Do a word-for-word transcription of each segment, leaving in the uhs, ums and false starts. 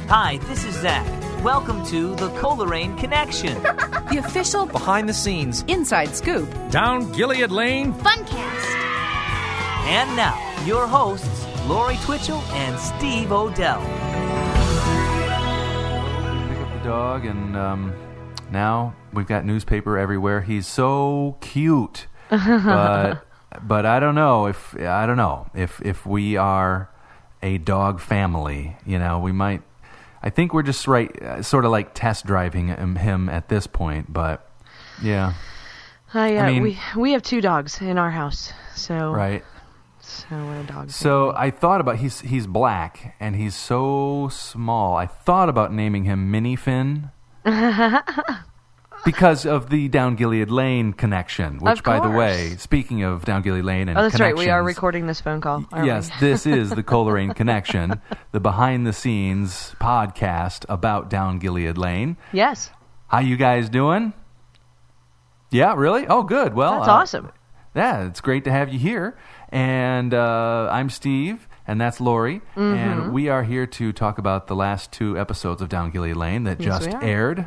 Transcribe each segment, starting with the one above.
Hi, this is Zach. Welcome to the Coleraine Connection. The official behind the scenes inside scoop down Gilead Lane Funcast. And now, your hosts, Lori Twitchell and Steve Odell. Pick up the dog, and um, now we've got newspaper everywhere. He's so cute, but but I don't know if I don't know if if we are a dog family. You know, we might. I think we're just right, uh, sort of like test driving him, him at this point. But yeah, I, uh, I mean, we we have two dogs in our house, so right. So we're a dog. So I thought about he's he's black and he's so small. I thought about naming him Mini Finn because of the Down Gilead Lane connection. Which, of by the course. way, speaking of Down Gilead Lane and oh, that's right. We are connections, recording this phone call. Aren't yes, we? this is the Coleraine Connection, the behind the scenes podcast about Down Gilead Lane. Yes. How you guys doing? Yeah, really? Oh, good. Well, that's uh, awesome. Yeah, it's great to have you here. And uh, I'm Steve, and that's Lori, mm-hmm. and we are here to talk about the last two episodes of Down Gilead Lane that yes, just aired.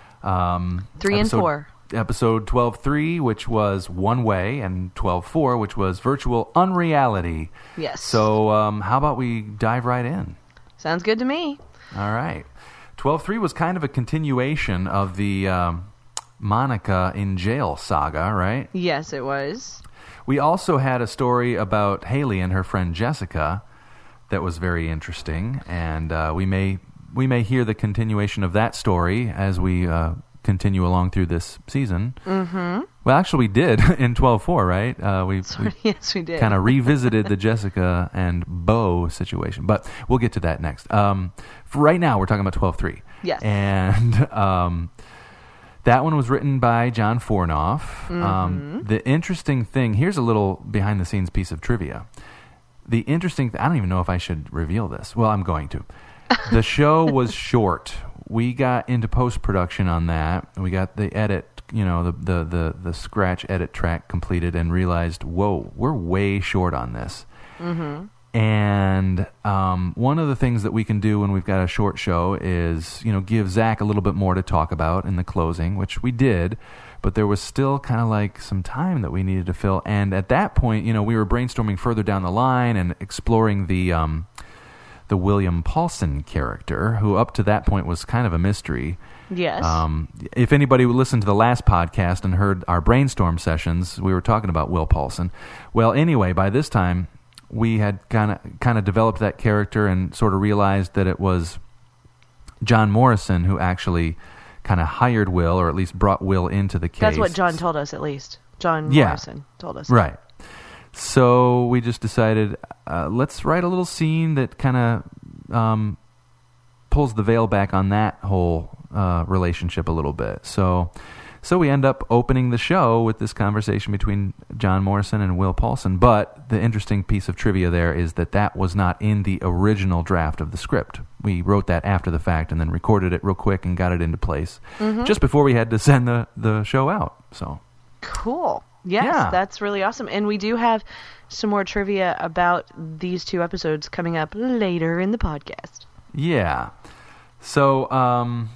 Um, Three episode, and four. Episode twelve three, which was One Way, and twelve four, which was Virtual Unreality. Yes. So um, how about we dive right in? Sounds good to me. All right. twelve three was kind of a continuation of the um, Monica in jail saga, right? Yes, it was. We also had a story about Haley and her friend Jessica that was very interesting, and uh, we may we may hear the continuation of that story as we uh, continue along through this season. Mm-hmm. Well, actually, we did in twelve four, right? Uh, we, we yes, we did. Kind of revisited the Jessica and Bo situation, but we'll get to that next. Um, for right now, we're talking about twelve three. Yes. And um, that one was written by John Fornoff. Mm-hmm. Um, the interesting thing, here's a little behind-the-scenes piece of trivia. The interesting th- I don't even know if I should reveal this. Well, I'm going to. The show was short. We got into post-production on that. We got the edit, you know, the, the, the, the scratch edit track completed and realized, whoa, we're way short on this. Mm-hmm. And um, one of the things that we can do when we've got a short show is, you know, give Zach a little bit more to talk about in the closing, which we did, but there was still kind of like some time that we needed to fill. And at that point, you know, we were brainstorming further down the line and exploring the um, the William Paulson character, who up to that point was kind of a mystery. Yes. Um, if anybody listened to the last podcast and heard our brainstorm sessions, we were talking about Will Paulson. Well, anyway, by this time, we had kind of kind of developed that character and sort of realized that it was John Morrison who actually kind of hired Will, or at least brought Will into the case. That's what John told us, at least. John yeah. Morrison told us. Right. So we just decided, uh, let's write a little scene that kind of um, pulls the veil back on that whole uh, relationship a little bit. So... So we end up opening the show with this conversation between John Morrison and Will Paulson. But the interesting piece of trivia there is that that was not in the original draft of the script. We wrote that after the fact and then recorded it real quick and got it into place mm-hmm. just before we had to send the, the show out. So cool. Yes, yeah. That's really awesome. And we do have some more trivia about these two episodes coming up later in the podcast. Yeah. So um,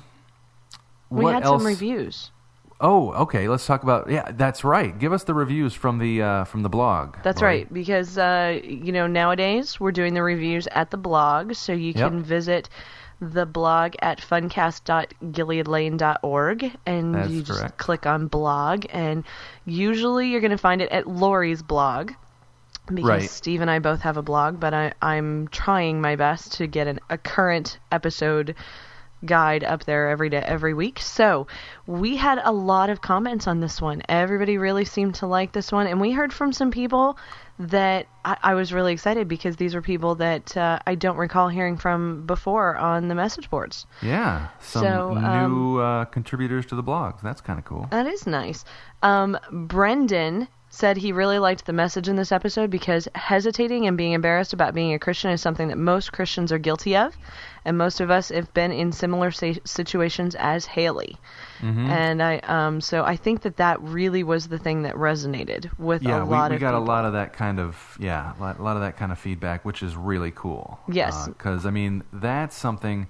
we what had else? some reviews. Oh, okay. Let's talk about yeah. That's right. Give us the reviews from the uh, from the blog. That's Lori. right, because uh, you know nowadays we're doing the reviews at the blog, so you can yep. visit the blog at funcast dot gilead lane dot org, and That's you just correct. click on blog, and usually you're going to find it at Lori's blog. Because right. Steve and I both have a blog, but I, I'm trying my best to get an, a current episode guide up there every day, every week. So we had a lot of comments on this one. Everybody really seemed to like this one, and we heard from some people that I, I was really excited because these were people that uh, I don't recall hearing from before on the message boards. Yeah, some so, new um, uh, contributors to the blog. That's kind of cool. That is nice. Um, Brendan said he really liked the message in this episode because hesitating and being embarrassed about being a Christian is something that most Christians are guilty of, and most of us have been in similar sa- situations as Haley. Mm-hmm. And I, um, so I think that that really was the thing that resonated with yeah, a lot we, of we got people. a lot of that kind of yeah, a lot, a lot of that kind of feedback, which is really cool. Yes, because uh, I mean that's something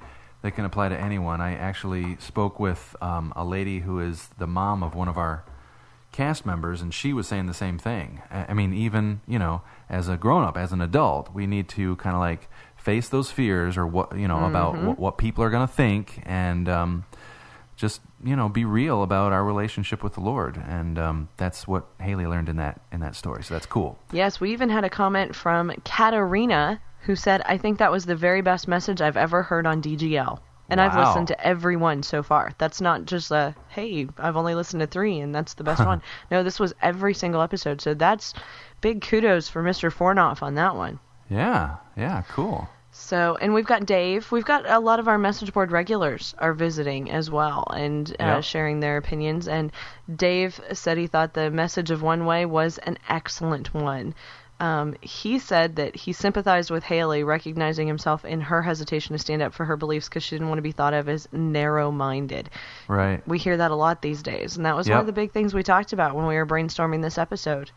They can apply to anyone. I actually spoke with um, a lady who is the mom of one of our cast members, and she was saying the same thing. I, I mean, even, you know, as a grown-up, as an adult, we need to kind of like face those fears or what, you know, mm-hmm. about what, what people are going to think, and um, just, you know, be real about our relationship with the Lord. And um, that's what Haley learned in that in that story. So that's cool. Yes, we even had a comment from Katarina, who said, I think that was the very best message I've ever heard on D G L. And wow. I've listened to every one so far. That's not just a, hey, I've only listened to three, and that's the best one. No, this was every single episode. So that's big kudos for Mister Fornoff on that one. Yeah, yeah, cool. So, and we've got Dave. We've got a lot of our message board regulars are visiting as well and uh, yep. sharing their opinions. And Dave said he thought the message of One Way was an excellent one. Um, he said that he sympathized with Haley, recognizing himself in her hesitation to stand up for her beliefs because she didn't want to be thought of as narrow-minded. Right. We hear that a lot these days, and that was yep. one of the big things we talked about when we were brainstorming this episode.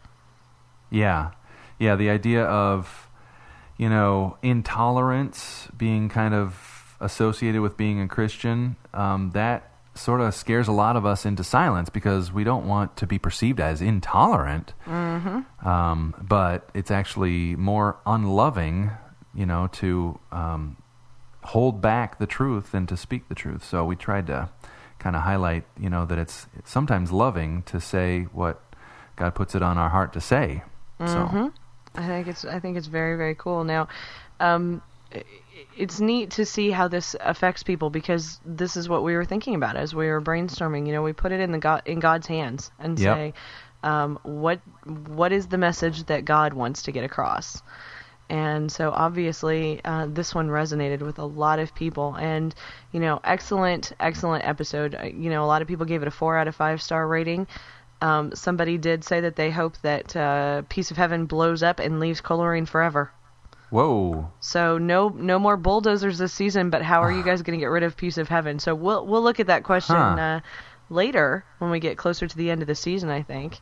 Yeah. Yeah, the idea of, you know, intolerance being kind of associated with being a Christian, um, that sort of scares a lot of us into silence because we don't want to be perceived as intolerant. Mm-hmm. Um, but it's actually more unloving, you know, to um, hold back the truth than to speak the truth. So we tried to kind of highlight, you know, that it's, it's sometimes loving to say what God puts it on our heart to say. Mm-hmm. So I think it's I think it's very, very cool. Now, um, it's neat to see how this affects people because this is what we were thinking about as we were brainstorming. You know, we put it in the God, in God's hands and yep. say, um, what what is the message that God wants to get across? And so obviously uh, this one resonated with a lot of people. And, you know, excellent, excellent episode. You know, a lot of people gave it a four out of five star rating. Um, somebody did say that they hope that uh, Piece of Heaven blows up and leaves Coleraine forever. Whoa. So no no more bulldozers this season, but how are you guys going to get rid of Piece of Heaven? So we'll we'll look at that question huh. uh, later when we get closer to the end of the season, I think.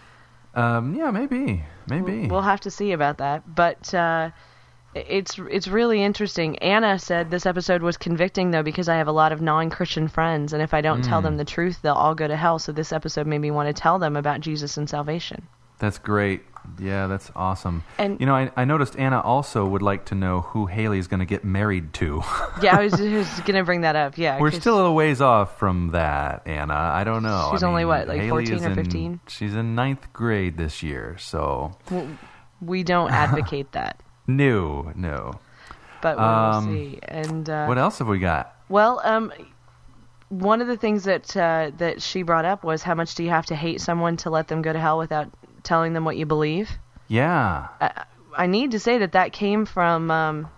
Um, yeah, maybe. Maybe. We'll, we'll have to see about that. But uh, it's it's really interesting. Anna said this episode was convicting, though, because I have a lot of non-Christian friends, and if I don't mm. tell them the truth, they'll all go to hell. So this episode made me want to tell them about Jesus and salvation. That's great. Yeah, that's awesome. And you know, I, I noticed Anna also would like to know who Haley's going to get married to. Yeah, I was just going to bring that up. Yeah, we're still a little ways off from that, Anna. I don't know. She's I only mean, what, like Haley fourteen or fifteen? In, she's in ninth grade this year, so well, we don't advocate that. No, no. But we'll um, see. And uh, what else have we got? Well, um. one of the things that uh, that she brought up was how much do you have to hate someone to let them go to hell without telling them what you believe? Yeah. I, I need to say that that came from um,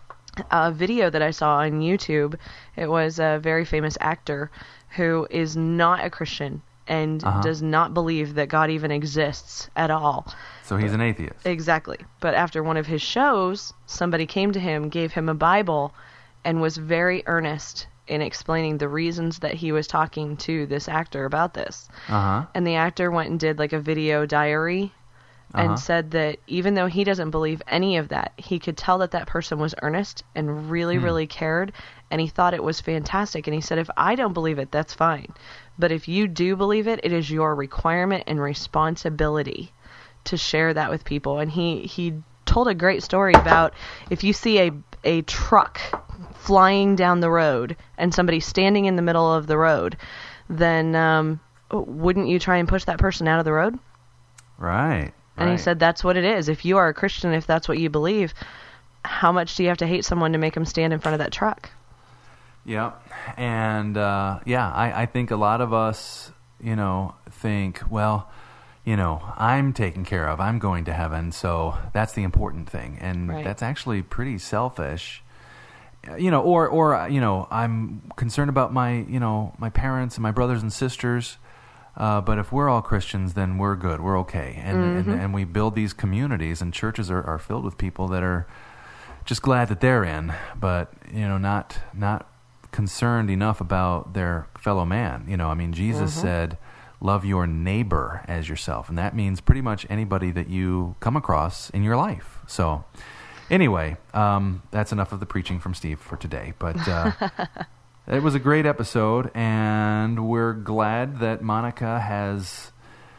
a video that I saw on YouTube. It was a very famous actor who is not a Christian and uh-huh. does not believe that God even exists at all. So he's an atheist. Exactly. But after one of his shows, somebody came to him, gave him a Bible, and was very earnest in explaining the reasons that he was talking to this actor about this. Uh-huh. And the actor went and did like a video diary and uh-huh. said that even though he doesn't believe any of that, he could tell that that person was earnest and really, hmm. really cared, and he thought it was fantastic. And he said, if I don't believe it, that's fine. But if you do believe it, it is your requirement and responsibility to share that with people. And he, he told a great story about if you see a a truck flying down the road and somebody standing in the middle of the road, then um, wouldn't you try and push that person out of the road? Right. And right. he said that's what it is. If you are a Christian, if that's what you believe, how much do you have to hate someone to make them stand in front of that truck? Yeah. And, uh, yeah, I, I think a lot of us, you know, think, well, you know, I'm taken care of. I'm going to heaven, so that's the important thing. And right. that's actually pretty selfish. You know, or, or you know, I'm concerned about my, you know, my parents and my brothers and sisters. Uh, but if we're all Christians, then we're good. We're okay. And mm-hmm. and, and we build these communities, and churches are, are filled with people that are just glad that they're in, but, you know, not not concerned enough about their fellow man. You know, I mean, Jesus mm-hmm. said, love your neighbor as yourself. And that means pretty much anybody that you come across in your life. So, Anyway, um, that's enough of the preaching from Steve for today. But uh, it was a great episode, and we're glad that Monica has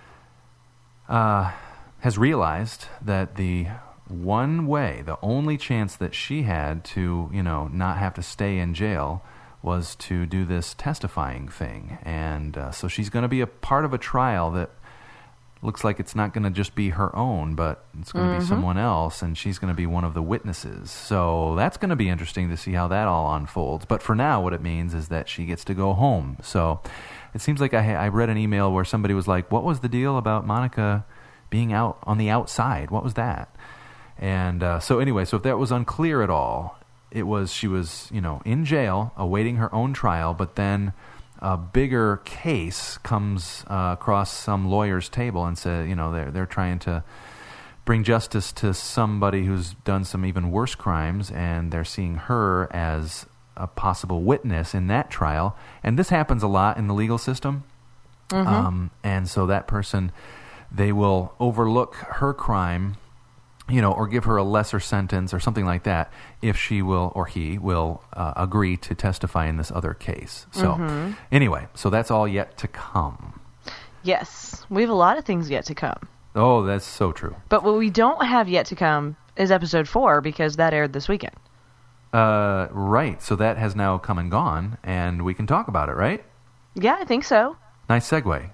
uh, has realized that the one way, the only chance that she had to, you know, not have to stay in jail was to do this testifying thing. And uh, so she's going to be a part of a trial that looks like it's not going to just be her own, but it's going to Mm-hmm. be someone else, and she's going to be one of the witnesses. So that's going to be interesting to see how that all unfolds. But for now, what it means is that she gets to go home. So it seems like I, I read an email where somebody was like, what was the deal about Monica being out on the outside? What was that? And uh, so anyway, so if that was unclear at all, it was she was, you know, in jail awaiting her own trial, but then a bigger case comes uh, across some lawyer's table and says, you know, they're they're trying to bring justice to somebody who's done some even worse crimes, and they're seeing her as a possible witness in that trial. And this happens a lot in the legal system. Mm-hmm. Um, and so that person, they will overlook her crime, you know, or give her a lesser sentence or something like that if she will or he will uh, agree to testify in this other case. So Mm-hmm. anyway, so that's all yet to come. Yes, we have a lot of things yet to come. Oh, that's so true. But what we don't have yet to come is episode four, because that aired this weekend. Uh, right. So that has now come and gone, and we can talk about it, right? Yeah, I think so. Nice segue.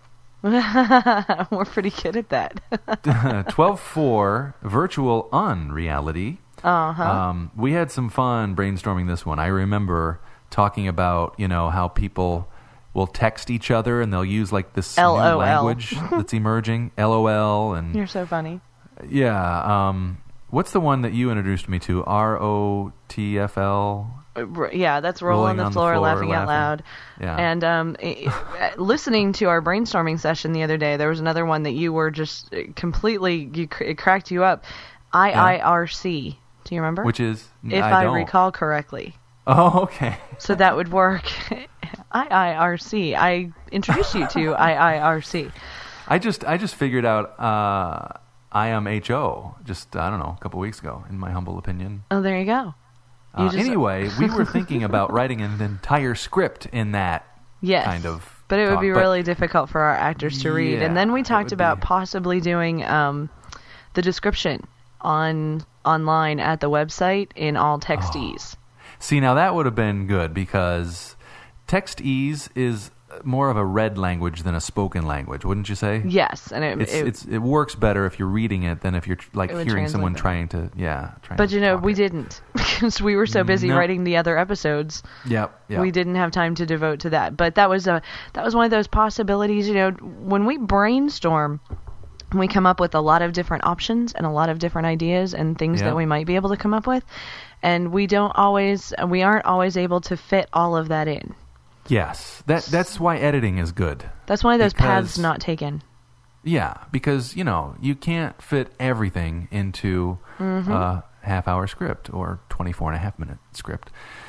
We're pretty good at that. twelve four virtual unreality. Uh-huh. Um, we had some fun brainstorming this one. I remember talking about, you know, how people will text each other and they'll use like this L O L. new language that's emerging, L O L, and You're so funny. yeah. Um, what's the one that you introduced me to? R O T F L. Uh, r- Yeah, that's roll on the, floor, laughing, out loud. Yeah. And um, i- i- listening to our brainstorming session the other day, there was another one that you were just uh, completely, you, cr- it cracked you up. I I R C. Do you remember? Which is, if I, I, don't. recall correctly. Oh, okay. So that would work. I I R C. I introduced you to I I R C. I just I just figured out uh, I M H O just, I don't know, a couple weeks ago, in my humble opinion. Oh, there you go. You Uh, just- anyway, we were thinking about writing an entire script in that Yes. kind of But it would talk, be but- really difficult for our actors to read. Yeah, And then we it talked would about be- possibly doing um, the description on online at the website in all textese. See, now that would have been good, because text-ese is more of a read language than a spoken language, wouldn't you say? Yes, and it, It's, it it's it works better if you're reading it than if you're like It would hearing translate someone better. trying to yeah. Trying but to you know, talk we it. didn't because we were so busy No. writing the other episodes. Yep. Yep. We didn't have time to devote to that. But that was a that was one of those possibilities. You know, when we brainstorm, we come up with a lot of different options and a lot of different ideas and things Yeah. that we might be able to come up with, and we don't always we aren't always able to fit all of that in. Yes. That that's why editing is good. That's one of those paths Because- not taken. Yeah, because, you know, you can't fit everything into Mm-hmm. a half-hour script or twenty-four and a half minute script.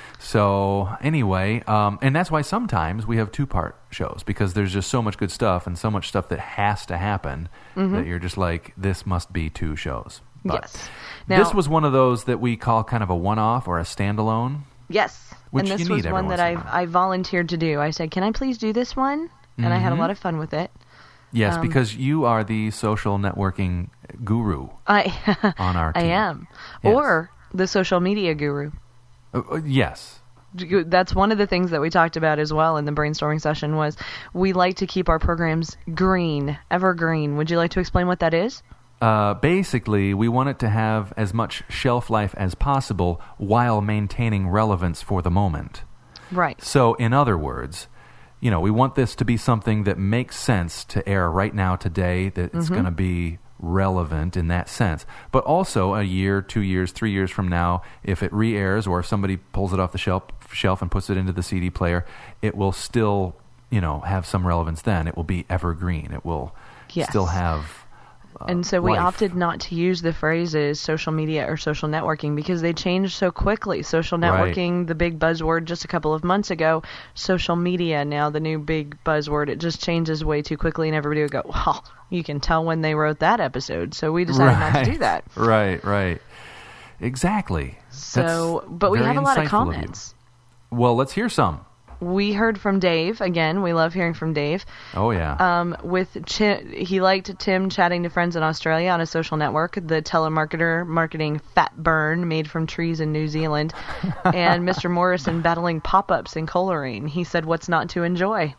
So anyway, um, and that's why sometimes we have two-part shows, because there's just so much good stuff and so much stuff that has to happen that you're just like, this must be two shows. But Mm-hmm. Yes. Now, this was one of those that we call kind of a one-off or a standalone. yes, which and this you was need every one that once I in a while. I volunteered to do. I said, "Can I please do this one?" And I had a Mhm. lot of fun with it. Yes, Um, because you are the social networking guru I on our I team. am, Yes. or the social media guru. Uh, uh, yes. That's one of the things that we talked about as well in the brainstorming session. Was we like to keep our programs green, evergreen. Would you like to explain what that is? Uh, basically, we want it to have as much shelf life as possible while maintaining relevance for the moment. Right. So, in other words, you know, we want this to be something that makes sense to air right now, today, that it's Mm-hmm. going to be relevant in that sense. But also a year, two years, three years from now, if it re-airs or if somebody pulls it off the shelf, shelf and puts it into the C D player, it will still, you know, have some relevance then. It will be evergreen. It will Yes. still have... Uh, And so we life. opted not to use the phrases social media or social networking because they change so quickly. Social Right. networking, the big buzzword just a couple of months ago. Social media, now the new big buzzword. It just changes way too quickly, and everybody would go, well, you can tell when they wrote that episode. So we decided not to do that. Right, right. Exactly. So, That's but we very have a lot of insightful comments. you. Well, let's hear some. We heard from Dave again. We love hearing from Dave. Oh yeah. Um, with Ch- he liked Tim chatting to friends in Australia on a social network. The telemarketer marketing fat burn made from trees in New Zealand, and Mister Morrison battling pop-ups in Coleraine. He said, "What's not to enjoy?"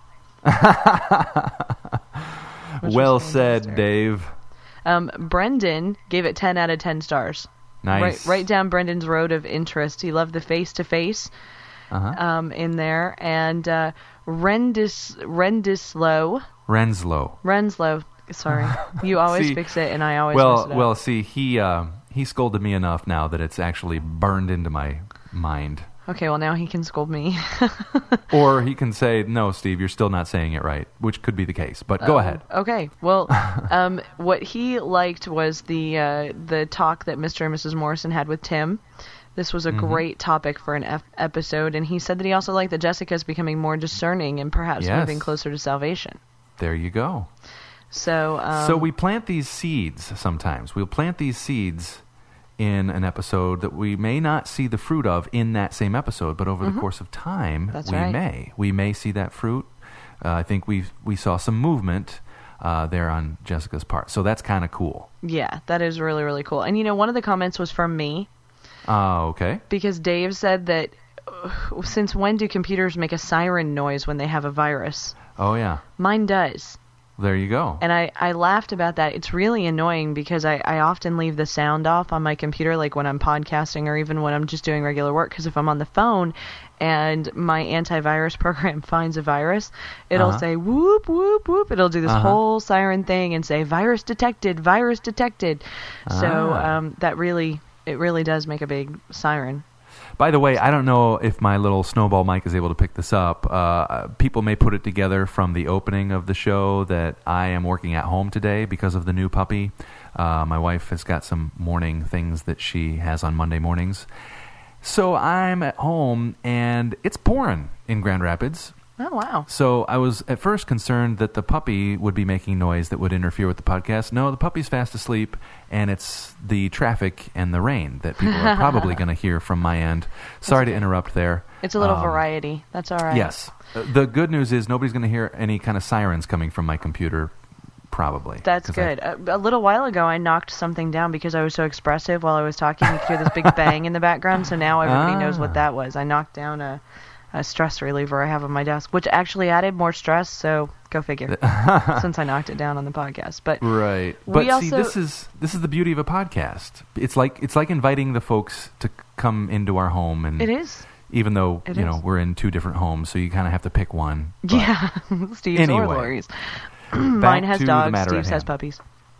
Well said, Dave. Um, Brendan gave it ten out of ten stars. Nice. Write, write down Brendan's road of interest. He loved the face-to-face Uh-huh. um, in there. And uh, Rendis, Rendislow, Renslow. Renslow, sorry. You always See, fix it, and I always well, mess it up. well. See, he uh, he scolded me enough now that it's actually burned into my mind. Okay, well, now he can scold me. Or he can say, "No, Steve, you're still not saying it right," which could be the case. But go Oh, ahead. Okay. Well, um, what he liked was the uh, the talk that Mister and Missus Morrison had with Tim. This was a Mm-hmm. great topic for an ep- episode, and he said that he also liked that Jessica's becoming more discerning and perhaps Yes. moving closer to salvation. There you go. So, um, So we plant these seeds sometimes. We'll plant these seeds in an episode that we may not see the fruit of in that same episode, but over the course of time, That's we right. may. We may see that fruit. Uh, I think we we saw some movement uh, there on Jessica's part. So that's kind of cool. yeah, that is really, really cool. And, you know, one of the comments was from me, Uh, okay. because Dave said that, uh, since when do computers make a siren noise when they have a virus? Oh, yeah. Mine does. There you go. And I, I laughed about that. It's really annoying because I, I often leave the sound off on my computer, like when I'm podcasting or even when I'm just doing regular work. Because if I'm on the phone and my antivirus program finds a virus, it'll Uh-huh. say whoop, whoop, whoop. It'll do this Uh-huh. whole siren thing and say virus detected, virus detected. So Ah. um, that really, it really does make a big siren. By the way, I don't know if my little snowball mic is able to pick this up. Uh, people may put it together from the opening of the show that I am working at home today because of the new puppy. Uh, my wife has got some morning things that she has on Monday mornings. So I'm at home, and it's pouring in Grand Rapids. Oh, wow. So I was at first concerned that the puppy would be making noise that would interfere with the podcast. No, the puppy's fast asleep, and it's the traffic and the rain that people are probably going to hear from my end. Sorry to interrupt there. It's a little Um, variety. That's all right. Yes. Uh, The good news is nobody's going to hear any kind of sirens coming from my computer, probably. That's 'Cause I- good. A, a little while ago, I knocked something down because I was so expressive while I was talking. You could hear this big bang in the background, so now everybody knows Ah. what that was. I knocked down a, a stress reliever I have on my desk, which actually added more stress, so go figure, since I knocked it down on the podcast. But Right. We But see, also- this is this is the beauty of a podcast. It's like it's like inviting the folks to come into our home, and it is. even though It you know is. we're in two different homes, so you kind of have to pick one. But Yeah, Steve's Anyway, or Lori's. back Mine has to the dogs, matter at Steve's has hand. puppies.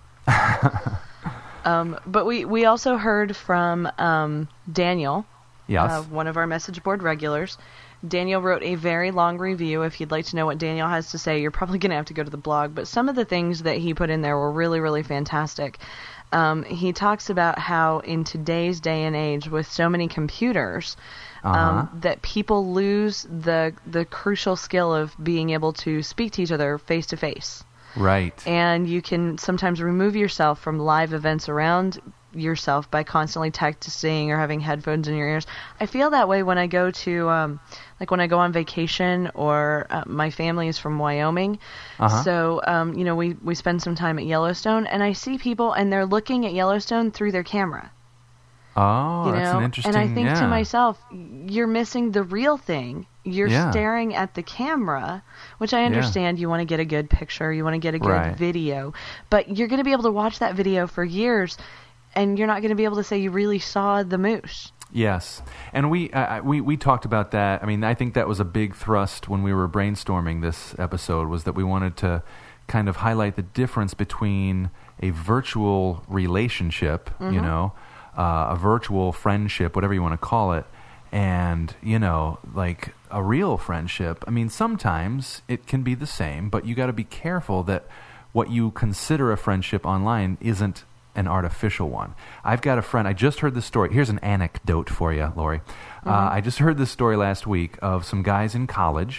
um, but we, we also heard from um, Daniel, Yes. uh, one of our message board regulars. Daniel wrote a very long review. If you'd like to know what Daniel has to say, you're probably going to have to go to the blog. But some of the things that he put in there were really, really fantastic. Um, he talks about how in today's day and age, with so many computers, Uh-huh. um, that people lose the the crucial skill of being able to speak to each other face to face. Right. And you can sometimes remove yourself from live events around yourself by constantly texting or having headphones in your ears. I feel that way when I go to, um, like when I go on vacation, or uh, my family is from Wyoming. Uh-huh. So, um, you know, we, we spend some time at Yellowstone, and I see people and they're looking at Yellowstone through their camera. Oh, You that's know? an interesting. And I think yeah. to myself, you're missing the real thing. You're Yeah. staring at the camera, which I understand. You want to get a good picture, you want to get a good Right. video, but you're going to be able to watch that video for years, and you're not going to be able to say you really saw the moose. Yes, and we uh, we we talked about that. I mean, I think that was a big thrust when we were brainstorming this episode, was that we wanted to kind of highlight the difference between a virtual relationship, Mm-hmm. you know, uh, a virtual friendship, whatever you want to call it, and, you know, like a real friendship. I mean, sometimes it can be the same, but you got to be careful that what you consider a friendship online isn't an artificial one. I've got a friend, I just heard this story. Here's an anecdote for you, Lori. Uh, I just heard this story last week of some guys in college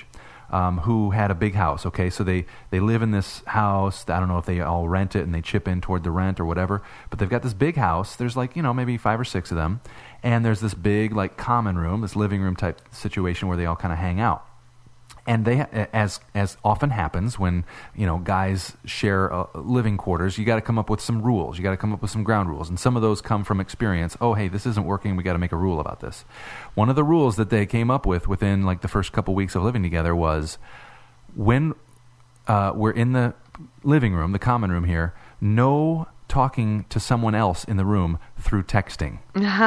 um, who had a big house. Okay, so they, they live in this house. I don't know if they all rent it and they chip in toward the rent or whatever, but they've got this big house. There's like, you know, maybe five or six of them, and there's this big like common room, this living room type situation where they all kind of hang out. And they, as as often happens when, you know, guys share uh, living quarters, you got to come up with some rules. You got to come up with some ground rules. And some of those come from experience. Oh, hey, this isn't working. We got to make a rule about this. One of the rules that they came up with within like the first couple weeks of living together was when uh, we're in the living room, the common room here, no talking to someone else in the room through texting.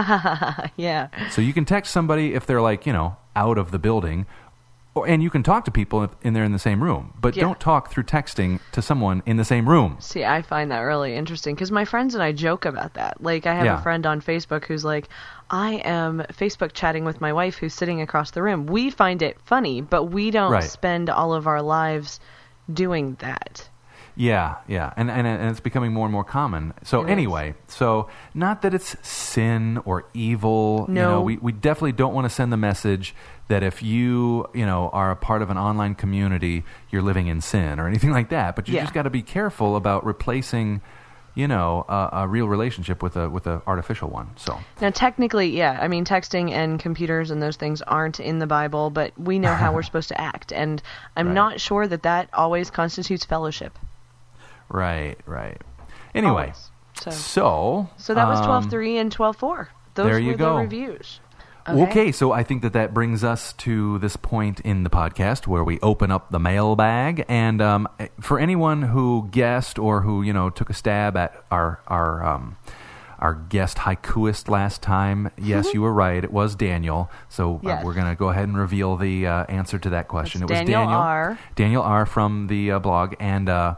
Yeah. So you can text somebody if they're like, you know, out of the building. And you can talk to people if in there in the same room, but yeah. don't talk through texting to someone in the same room. See, I find that really interesting because my friends and I joke about that. Like, I have Yeah. a friend on Facebook who's like, I am Facebook chatting with my wife who's sitting across the room. We find it funny, but we don't Right. spend all of our lives doing that. Yeah, yeah, and, and and it's becoming more and more common. So It anyway, so not that it's sin or evil. You No. know, we, we definitely don't want to send the message that if you, you know, are a part of an online community, you're living in sin or anything like that. But you Yeah. just got to be careful about replacing, you know, a, a real relationship with a with an artificial one. So Now, technically, yeah, I mean, texting and computers and those things aren't in the Bible, but we know how we're supposed to act. And I'm Right. not sure that that always constitutes fellowship. right, right. Anyway, Always. So, so so that was um, twelve three and twelve four. Those there you were go. the reviews. Okay, so I think that that brings us to this point in the podcast where we open up the mailbag. And um, for anyone who guessed or who, you know, took a stab at our our um, our guest haikuist last time, yes, you were right. It was Daniel. So Yes. uh, we're going to go ahead and reveal the uh, answer to that question. It's it was Daniel Daniel R. Daniel R. from the uh, blog. And uh,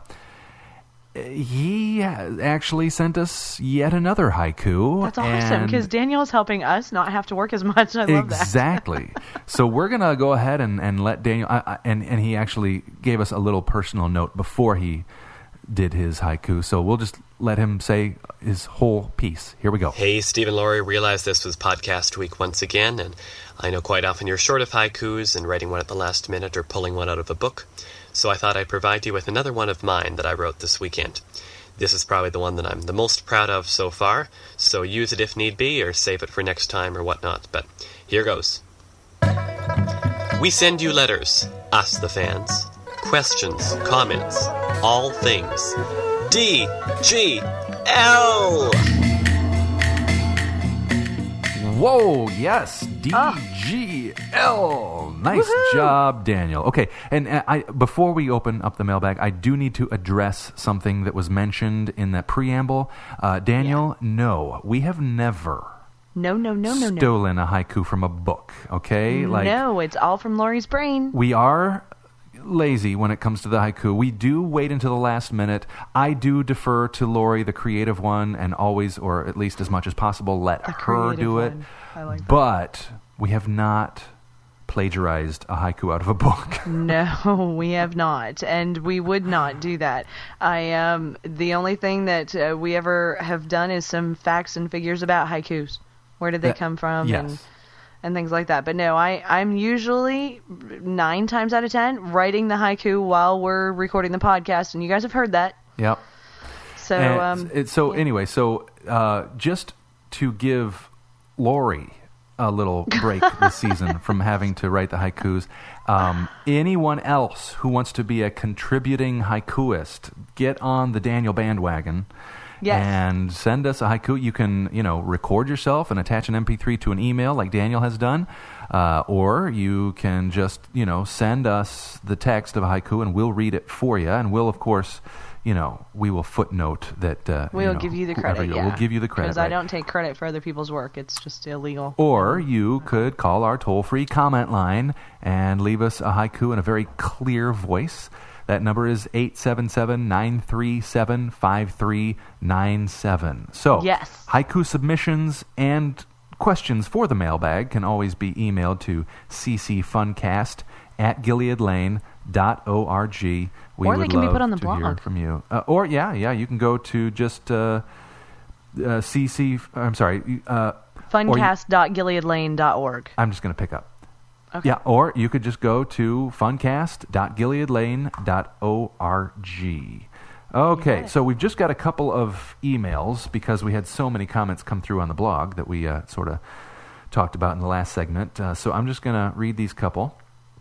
he actually sent us yet another haiku. That's awesome and- because Daniel's helping us not have to work as much. I love that. Exactly. So we're gonna go ahead and, and let Daniel. I, I, and and he actually gave us a little personal note before he did his haiku. So we'll just let him say his whole piece. Here we go. Hey, Steve and Laurie, realize this was podcast week once again, and I know quite often you're short of haikus and writing one at the last minute or pulling one out of a book. So I thought I'd provide you with another one of mine that I wrote this weekend. This is probably the one that I'm the most proud of so far, so use it if need be, or save it for next time or whatnot, but here goes. We send you letters, us the fans, questions, comments, all things. D G L! Whoa, yes, D G L. Nice Woohoo! job, Daniel. Okay, and uh, I before we open up the mailbag, I do need to address something that was mentioned in that preamble. Uh, Daniel, no, we have never No, no, no, no, no. stolen a haiku from a book, okay? Like, no, it's all from Laurie's brain. we are lazy when it comes to the haiku. We do wait until the last minute. I do defer to Lori, the creative one, and always, or at least as much as possible, let The her creative do it. one. I like that. But we have not plagiarized a haiku out of a book. No, we have not, and we would not do that. I um, the only thing that uh, we ever have done is some facts and figures about haikus. Where did they That- come from? yes. And, and things like that. But no, I, I'm usually nine times out of ten writing the haiku while we're recording the podcast, and you guys have heard that. Yep. So, And um, it, so yeah. anyway, so uh, just to give Lori a little break this season from having to write the haikus, um, anyone else who wants to be a contributing haikuist, get on the Daniel bandwagon. Yes. And send us a haiku. You can, you know, record yourself and attach an M P three to an email like Daniel has done. Uh, or you can just, you know, send us the text of a haiku and we'll read it for you. And we'll, of course, you know, we will footnote that. Uh, we'll know, give you the whoever credit. you- Yeah. We'll give you the credit. Because I right. don't take credit for other people's work. It's just illegal. Or you could call our toll-free comment line and leave us a haiku in a very clear voice. That number is eight seven seven, nine three seven, five three nine seven. So, Yes. haiku submissions and questions for the mailbag can always be emailed to ccfuncast at gileadlane dot org. We Or they would can be love put on the to hear blog. from you. Uh, or, yeah, yeah, you can go to just uh, uh, cc, I'm sorry, uh, or you- Funcast dot gileadlane dot org. I'm just going to pick up. Okay. Yeah, or you could just go to funcast dot gilead lane dot org. Okay, so we've just got a couple of emails because we had so many comments come through on the blog that we uh, sort of talked about in the last segment. Uh, so I'm just going to read these couple.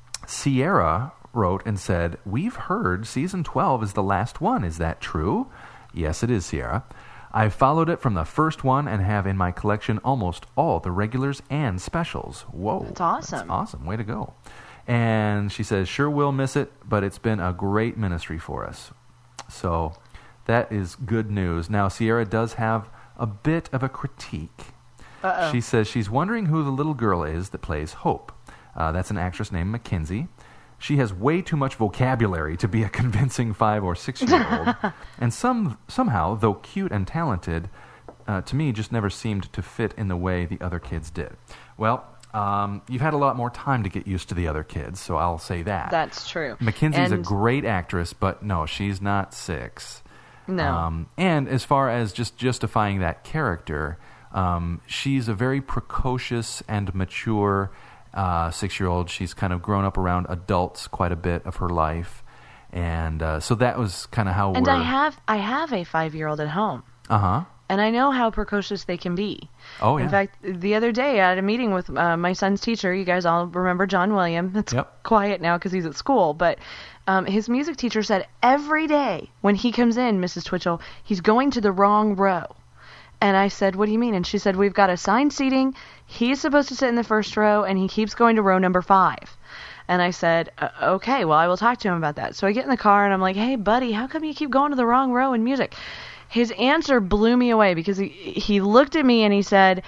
Sierra wrote and said, "We've heard season twelve is the last one. Is that true?" Yes, it is, Sierra. I've followed it from the first one and have in my collection almost all the regulars and specials. Whoa. That's awesome. That's awesome. Way to go. And she says, "Sure will miss it, but it's been a great ministry for us." So that is good news. Now, Sierra does have a bit of a critique. Uh-oh. She says she's wondering who the little girl is that plays Hope. Uh, that's an actress named Mackenzie. She has way too much vocabulary to be a convincing five- or six-year-old. and some somehow, though cute and talented, uh, to me just never seemed to fit in the way the other kids did. Well, um, you've had a lot more time to get used to the other kids, so I'll say that. That's true. Mackenzie's and a great actress, but no, she's not six. No. Um, and as far as just justifying that character, um, she's a very precocious and mature uh, six-year-old. She's kind of grown up around adults quite a bit of her life, and uh, so that was kind of how. And we're... I have I have a five-year-old at home. Uh huh. And I know how precocious they can be. Oh, yeah. In fact, the other day I had a meeting with uh, my son's teacher. You guys all remember John William. It's Yep. quiet now because he's at school. But um, his music teacher said every day when he comes in, Missus Twitchell, he's going to the wrong row. And I said, "What do you mean?" And she said, "We've got assigned seating. He's supposed to sit in the first row, and he keeps going to row number five." And I said, uh, okay, well, I will talk to him about that. So I get in the car, and I'm like, "Hey, buddy, how come you keep going to the wrong row in music?" His answer blew me away because he, he looked at me and he said,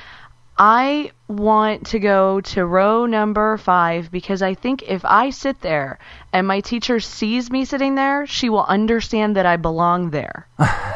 "I want to go to row number five because I think if I sit there and my teacher sees me sitting there, she will understand that I belong there."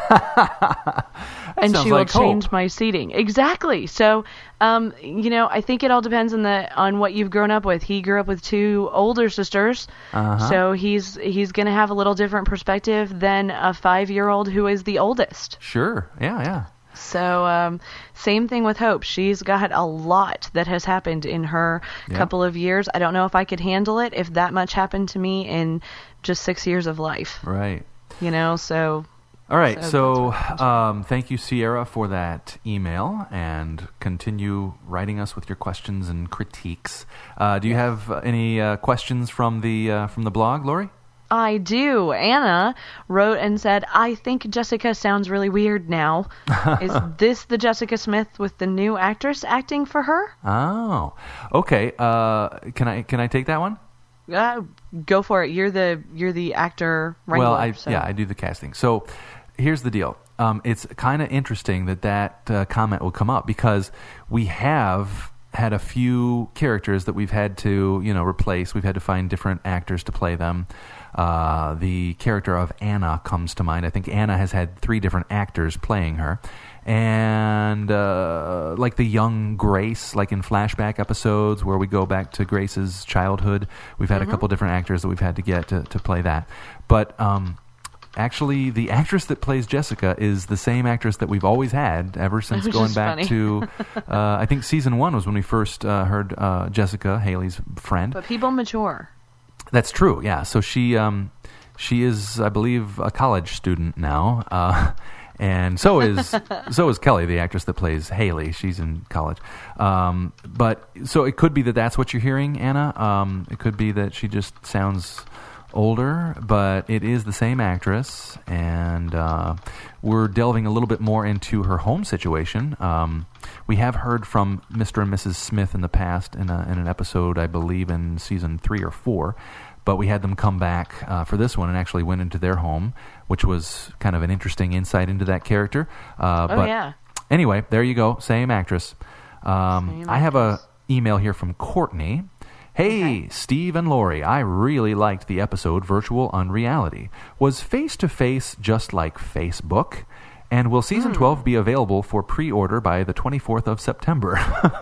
And sounds she will like hope. change my seating. Exactly. So, um, you know, I think it all depends on the on what you've grown up with. He grew up with two older sisters, Uh-huh. so he's he's going to have a little different perspective than a five-year-old who is the oldest. Sure. Yeah, yeah. So, um, same thing with Hope. She's got a lot that has happened in her Yep. couple of years. I don't know if I could handle it if that much happened to me in just six years of life. Right. You know, so... All right, So so um, thank you, Sierra, for that email, and continue writing us with your questions and critiques. Uh, do you have uh, any uh, questions from the uh, from the blog, Lori? I do. Anna wrote and said, "I think Jessica sounds really weird now. Is this the Jessica Smith with the new actress acting for her?" Oh, okay. Uh, can I can I take that one? Uh, go for it. You're the you're the actor wrangler. Well, I so. yeah, I do the casting. So here's the deal. Um, it's kind of interesting that that uh, comment will come up because we have had a few characters that we've had to, you know, replace. We've had to find different actors to play them. Uh, the character of Anna comes to mind. I think Anna has had three different actors playing her. And uh, like the young Grace, like in flashback episodes where we go back to Grace's childhood, we've had Mm-hmm. a couple different actors that we've had to get to, to play that. But um, actually, the actress that plays Jessica is the same actress that we've always had ever since Which going is back funny. to, uh, I think season one was when we first uh, heard uh, Jessica, Haley's friend. But people mature. That's true, yeah. So she um, she is, I believe, a college student now, uh, and so is so is Kelly, the actress that plays Haley. She's in college, um, but so it could be that that's what you're hearing, Anna. Um, it could be that she just sounds older, but it is the same actress, and uh, we're delving a little bit more into her home situation. Um, we have heard from Mister and Missus Smith in the past in, a, in an episode, I believe, in season three or four, but we had them come back uh, for this one and actually went into their home, which was kind of an interesting insight into that character. Uh, Oh, but yeah. Anyway, there you go, same actress. Um, Same I have a actress. email here from Courtney. Hey, Okay. Steve and Lori, I really liked the episode Virtual Unreality. Was face-to-face just like Facebook? And will Season Hmm. twelve be available for pre-order by the twenty-fourth of September?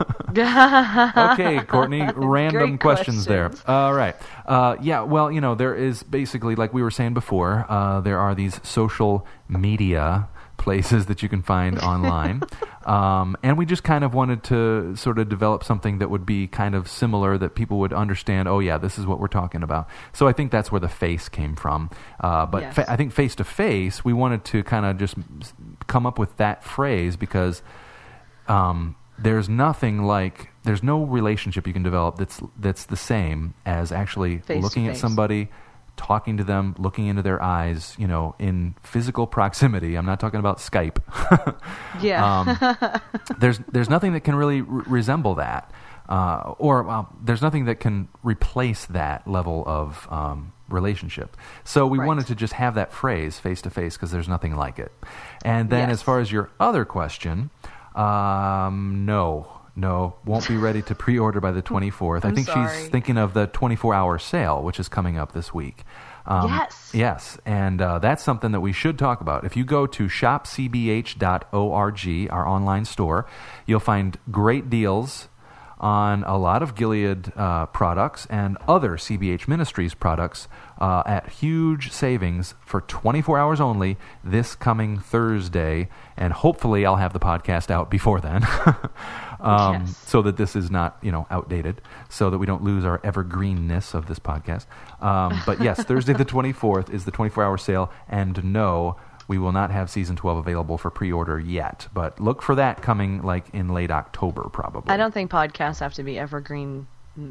Okay, Courtney, random Great questions there. questions. All right. Uh, yeah, well, you know, there is basically, like we were saying before, uh, there are these social media places that you can find online. Um, and we just kind of wanted to sort of develop something that would be kind of similar, that people would understand, oh, yeah, this is what we're talking about. So I think that's where the face came from. Uh, but Yes. fa- I think face-to-face, we wanted to kind of just come up with that phrase because um, there's nothing like, there's no relationship you can develop that's that's the same as actually Face to looking at face. somebody, talking to them, looking into their eyes, you know, in physical proximity. I'm not talking about Skype. Yeah. um, there's there's nothing that can really re- resemble that, uh, or well, there's nothing that can replace that level of um, relationship. So we Right. wanted to just have that phrase face to face because there's nothing like it. And then Yes. as far as your other question, um, no. No, won't be ready to pre-order by the twenty-fourth. I I'm think sorry. she's thinking of the twenty-four hour sale, which is coming up this week. Um, Yes. Yes, and uh, that's something that we should talk about. If you go to shop c b h dot org, our online store, you'll find great deals on a lot of Gilead uh, products and other C B H Ministries products uh, at huge savings for twenty-four hours only this coming Thursday. And hopefully I'll have the podcast out before then. Um, Yes. so that this is not, you know, outdated, so that we don't lose our evergreenness of this podcast. Um, but yes, Thursday the twenty-fourth is the twenty-four hour sale, and no, we will not have season twelve available for pre-order yet. But look for that coming like in late October, probably. I don't think podcasts have to be evergreenness.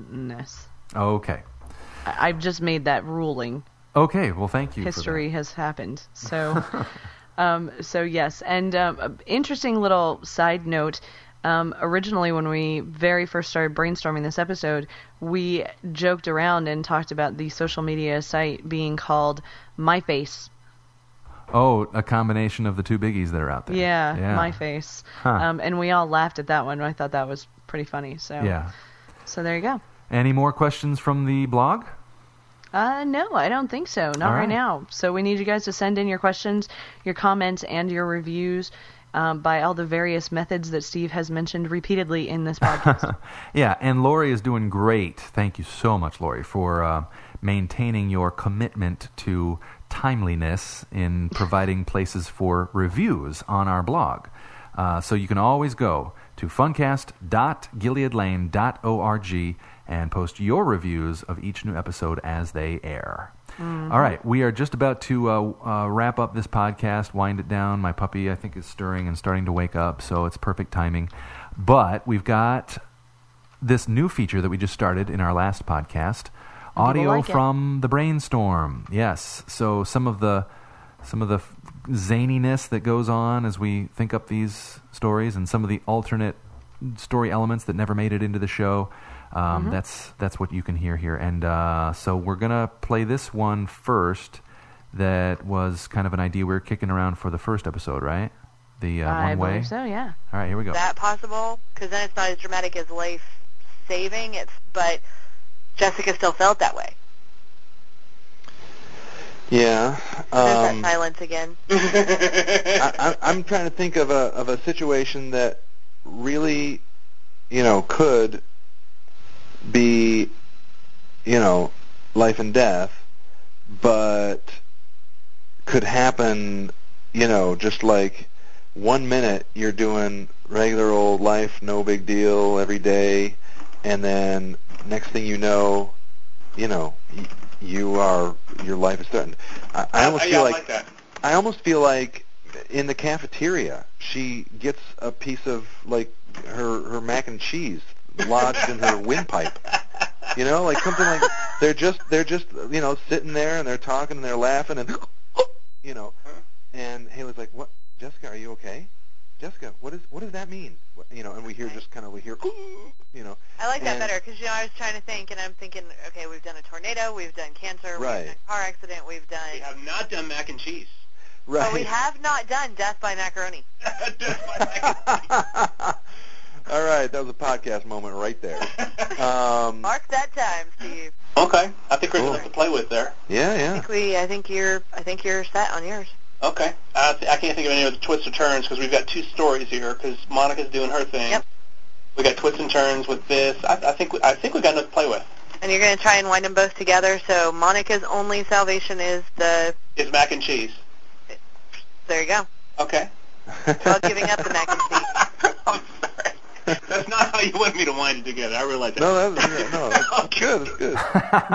Okay. I- I've just made that ruling. Okay. Well, thank you. History For has happened. So, um, so yes. And um, a interesting little side note. Um, originally, when we very first started brainstorming this episode, we joked around and talked about the social media site being called MyFace. that. Oh, a combination of the two biggies that are out there. Yeah, yeah. MyFace. Huh. Um, and we all laughed at that one. I thought that was pretty funny. So, Yeah. so there you go. Any more questions from the blog? Uh, no, I don't think so. Not All right right. now. So we need you guys to send in your questions, your comments, and your reviews um, by all the various methods that Steve has mentioned repeatedly in this podcast. Yeah, and Lori is doing great. Thank you so much, Lori, for uh, maintaining your commitment to timeliness in providing places for reviews on our blog. Uh, so you can always go to funcast dot gilead lane dot org and post your reviews of each new episode as they air. Mm-hmm. All right, we are just about to uh, uh, wrap up this podcast, wind it down. My puppy, I think, is stirring and starting to wake up, so it's perfect timing. But we've got this new feature that we just started in our last podcast, audio like it. from the brainstorm. Yes, so some of the some of the f- zaniness that goes on as we think up these stories, and some of the alternate story elements that never made it into the show. Um, Mm-hmm. That's that's what you can hear here. And uh, so we're gonna play this one first. That was kind of an idea we were kicking around for the first episode, right? The uh, I one way. believe so, yeah. All right, here we go. Is that possible? Because then it's not as dramatic as life saving. It's but Jessica still felt that way. Yeah. There's Um, that silence again. I, I, I'm trying to think of a of a situation that really, you know, could be, you know, life and death, but could happen, you know, just like one minute you're doing regular old life, no big deal, every day, and then next thing you know, you know, y- you are your life is threatened. I, I almost Uh, feel yeah, I like, like that. I almost feel like in the cafeteria she gets a piece of like her her mac and cheese lodged in her windpipe. You know, like something like they're just they're just you know sitting there and they're talking and they're laughing and you know, and Haley's like, "What, Jessica? Are you okay? Jessica, what is what does that mean?" What- You know, and we hear just kind of we hear, you know. I like that And- better because you know I was trying to think, and I'm thinking, okay, we've done a tornado, we've done cancer, Right. we've done car accident, we've done, We have not done mac and cheese. Right. but we have not done death by macaroni. All right, that was a podcast moment right there. Um, Mark that time, Steve. Okay, I think we're Cool. enough to play with there. yeah, I yeah. think we, I think you're, I think you're set on yours. Okay, I, th- I can't think of any other twists or turns because we've got two stories here. Because Monica's doing her thing. Yep. We got twists and turns with this. I, I think we, I think we got enough to play with. And you're going to try and wind them both together. So Monica's only salvation is the. It's mac and cheese. There you go. Okay. While giving up the mac and cheese. I'm sorry. That's not how you wanted me to wind it together. I realize that. No, that was no, that's Okay. good. It's good.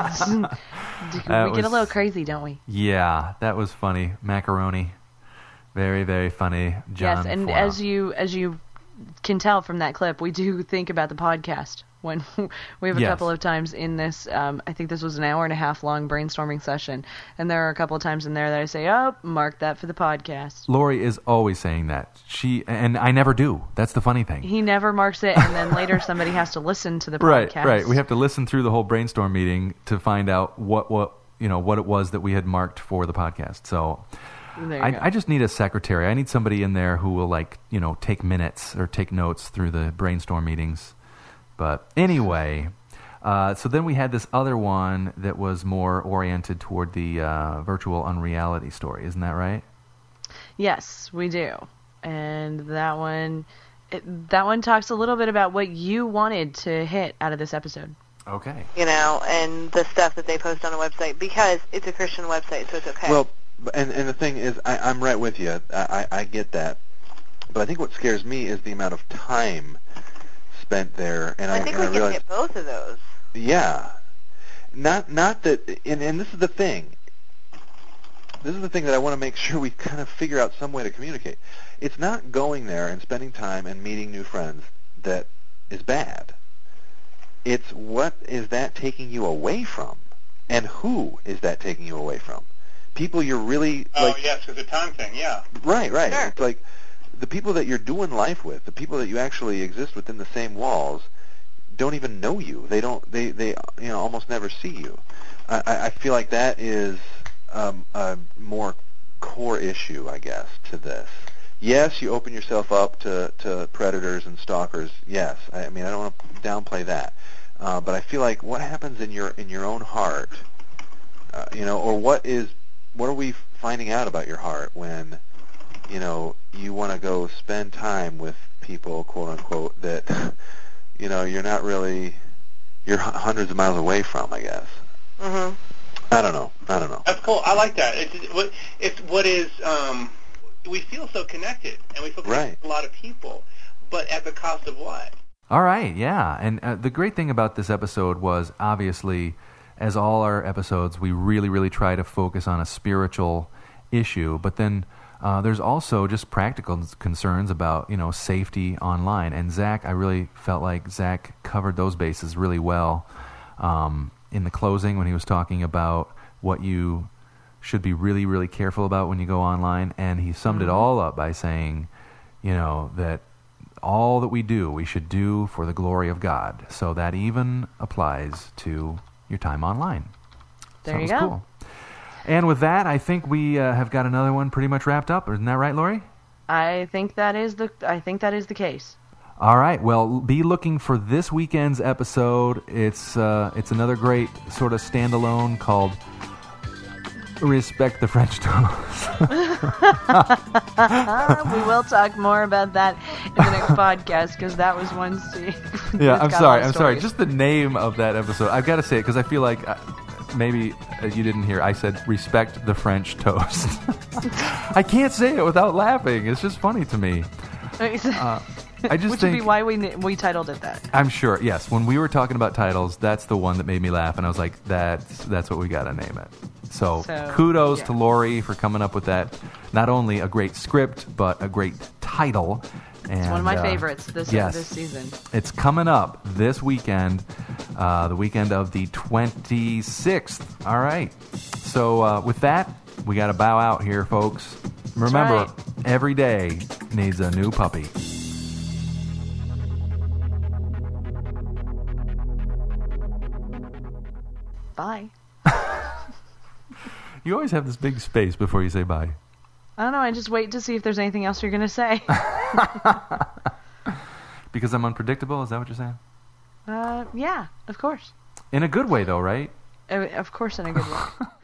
we That get a was- little crazy, don't we? Yeah, that was funny. Macaroni. Very, very funny. John Yes, and Four. as you as you can tell from that clip, we do think about the podcast. When we have a Yes. couple of times in this, um, I think this was an hour and a half long brainstorming session, and there are a couple of times in there that I say, "Oh, mark that for the podcast." Lori is always saying that. She and I never do. That's the funny thing. He never marks it, and then later somebody has to listen to the Right, podcast. right. We have to listen through the whole brainstorm meeting to find out what, what you know what it was that we had marked for the podcast. So There you go. I, I just need a secretary. I need somebody in there who will like you know take minutes or take notes through the brainstorm meetings. But anyway, uh, so then we had this other one that was more oriented toward the uh, virtual unreality story. Isn't that right? Yes, we do. And that one, it, that one talks a little bit about what you wanted to hit out of this episode. Okay. You know, and the stuff that they post on the website, because it's a Christian website, so it's okay. Well, and and the thing is, I, I'm right with you. I, I I get that, but I think what scares me is the amount of time spent there, and I, I think and we I can realize, hit both of those. yeah, not not that, and and this is the thing. This is the thing that I want to make sure we kind of figure out some way to communicate. It's not going there and spending time and meeting new friends that is bad. It's what is that taking you away from, and who is that taking you away from? People you're really Oh, like. yes, it's a time thing, yeah. Right, right. Sure. It's like the people that you're doing life with, the people that you actually exist within the same walls, don't even know you. They don't. They they you know almost never see you. I, I I feel like that is um, a more core issue, I guess, to this. Yes, you open yourself up to, to predators and stalkers. Yes, I, I mean I don't want to downplay that, uh, but I feel like what happens in your in your own heart, uh, you know, or what is what are we finding out about your heart when, you know, you want to go spend time with people, quote unquote, that, you know, you're not really, you're h- hundreds of miles away from, I guess. Mm-hmm. I don't know. I don't know. That's cool. I like that. It's it's what it's what is um, we feel so connected, and we feel connected Right. to a lot of people, but at the cost of what? All right, yeah. And uh, the great thing about this episode was, obviously, as all our episodes, we really, really try to focus on a spiritual issue. But then uh, there's also just practical concerns about, you know, safety online. And Zach, I really felt like Zach covered those bases really well um, in the closing when he was talking about what you should be really, really careful about when you go online. And he summed it all up by saying, you know, that all that we do, we should do for the glory of God. So that even applies to your time online. There so you that was go. Cool. And with that, I think we uh, have got another one pretty much wrapped up. Isn't that right, Lori? I think that is the I think that is the case. All right. Well, be looking for this weekend's episode. It's uh, it's another great sort of standalone called Respect the French Toast. We will talk more about that in the next podcast because that was one scene. Yeah, It's I'm got a sorry. lot of I'm sorry. stories. Just the name of that episode. I've got to say it because I feel like uh, maybe uh, you didn't hear. I said respect the French toast. I can't say it without laughing. It's just funny to me. Uh, I just Which think would be why we we titled it that. I'm sure. Yes, when we were talking about titles, that's the one that made me laugh, and I was like, "That's that's what we got to name it." So, So, kudos yeah. to Lori for coming up with that. Not only a great script, but a great title. And, It's one of my uh, favorites this yes. this season. It's coming up this weekend, uh, the weekend of the twenty-sixth. All right. So uh, with that, we got to bow out here, folks. Remember, right. every day needs a new puppy. Bye. You always have this big space before you say bye. I don't know. I just wait to see if there's anything else you're going to say. Because I'm unpredictable? Is that what you're saying? uh, yeah, of course. In a good way, though, right? Uh, Of course, in a good way.